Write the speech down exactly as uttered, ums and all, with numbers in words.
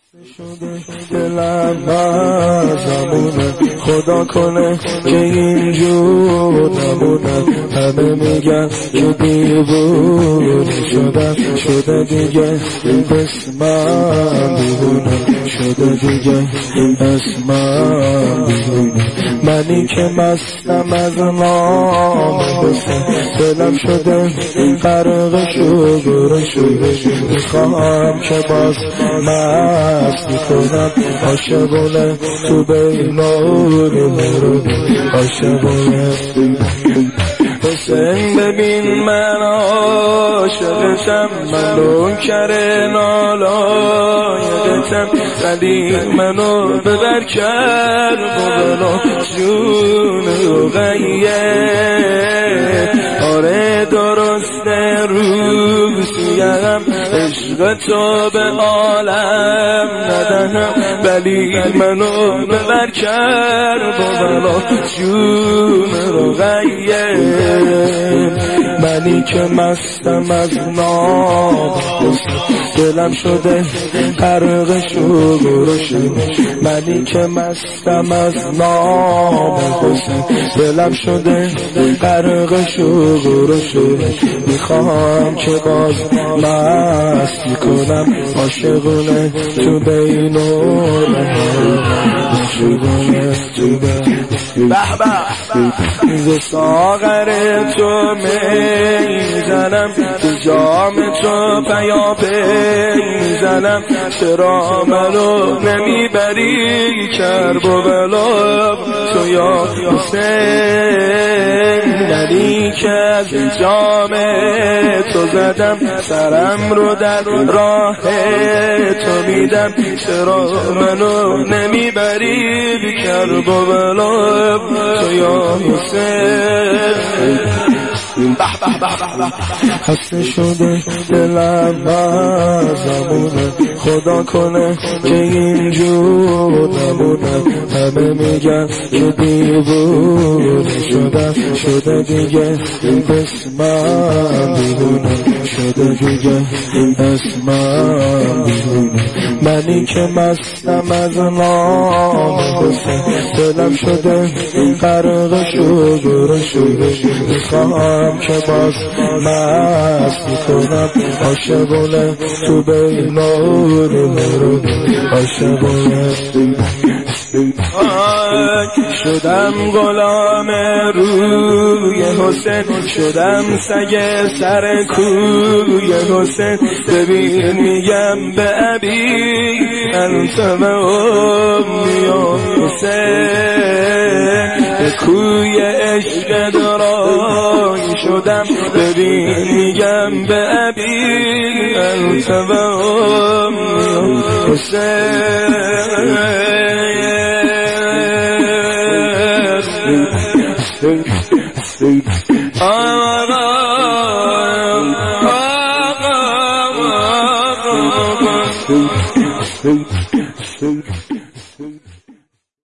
شده دلم مزمونه، خدا کنه که اینجور نمونه. همه میگن که دیوونه شدم، شده دیگه اسمم دیوونه، شده دیگه اسمم دیوونه. منی که مستم از نام حسین، دلم شده غرق شوگر شده. میخوام که باز مستی کنم، عاشقونه تو بینور مرو، عاشقونه حسین. ببین من عاشقتم، من نوکر نالایقتم، ولی منو ببر کرد و بلا جون غیه. آره درسته روسیم، عشق تو به عالم ندهم، ولی منو ببر کرد و بلا جون غیه. منی که مستم از نام دلم شده غرق شوگر شده. منی که مستم از نام حسین، دلم شده غرق شوگر شده. میخوام که باز مستی کنم، عاشقونه تو بینور، عاشقونه تو بینور. به به ز ساغر تو میزنم، تو جام تو پیاپی میزنم. چرا منو نمیبری کرب و بلا تو یا حسین؟ ولی که از جام تو زدم، سرم رو در راه تو میدم. چرا منو نمیبری کرب و بلا تو یا حسین؟ خسته شده دلم مزمونه، خدا کنه که اینجور نمونه. همه میگن که دیوونه شدم، شده دیگه اسمم دیوونه، شده دیگه اسمم دیوونه. منی که مستم از نام حسین، دلم شده غرق شوگر شده. میخوام که باز مستی کنم، عاشقونه تو بینور مرو، عاشقونه. شدم غلام روی حسین، شدم سگ سر کوی حسین. ببین میگم به ابی انت و امی حسین، به کوی عشق درای شدم. ببین میگم به ابی انت و امی حسین. آقا